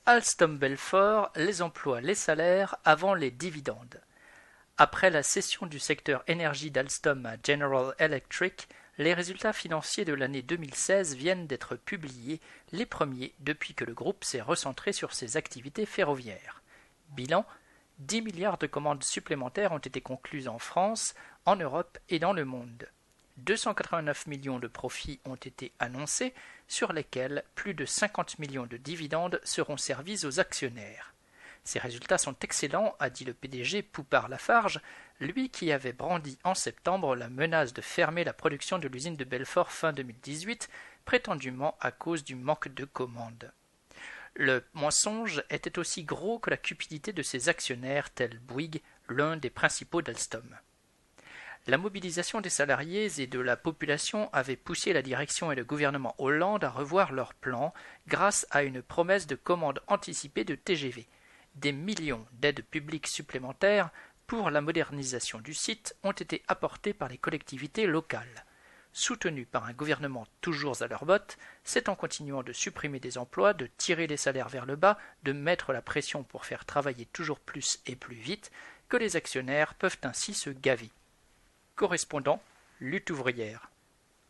Alstom Belfort, les emplois, les salaires avant les dividendes. Après la cession du secteur énergie d'Alstom à General Electric, les résultats financiers de l'année 2016 viennent d'être publiés, les premiers depuis que le groupe s'est recentré sur ses activités ferroviaires. Bilan: 10 milliards de commandes supplémentaires ont été concluses en France, en Europe et dans le monde. 289 millions de profits ont été annoncés, sur lesquels plus de 50 millions de dividendes seront servis aux actionnaires. Ces résultats sont excellents, a dit le PDG Poupart-Lafarge, lui qui avait brandi en septembre la menace de fermer la production de l'usine de Belfort fin 2018, prétendument à cause du manque de commandes. Le mensonge était aussi gros que la cupidité de ses actionnaires, tel Bouygues, l'un des principaux d'Alstom. La mobilisation des salariés et de la population avait poussé la direction et le gouvernement Hollande à revoir leurs plans grâce à une promesse de commande anticipée de TGV. Des millions d'aides publiques supplémentaires pour la modernisation du site ont été apportés par les collectivités locales. Soutenus par un gouvernement toujours à leurs bottes, c'est en continuant de supprimer des emplois, de tirer les salaires vers le bas, de mettre la pression pour faire travailler toujours plus et plus vite, que les actionnaires peuvent ainsi se gaver. Correspondant, lutte ouvrière.